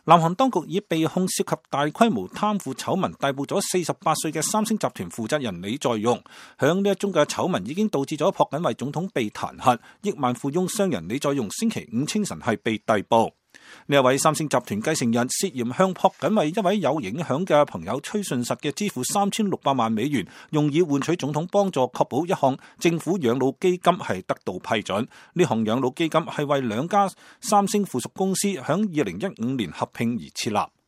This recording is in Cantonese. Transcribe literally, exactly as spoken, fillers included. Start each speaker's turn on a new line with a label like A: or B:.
A: 南韓當局以被控涉及大規模貪腐醜聞逮捕咗四十八歲嘅三星集團負責人李在鎔。響呢一宗嘅醜聞已經導致咗朴槿惠總統被彈劾，億萬富翁商人李在鎔星期五清晨係被逮捕。呢一位三星集團繼承人涉嫌向朴槿惠一位有影響嘅朋友崔順實嘅支付三千六百萬美元，用以換取總統幫助，確保一項政府養老基金係得到批准。呢項養老基金係為兩家三星附屬公司響二零一五年合併而設立。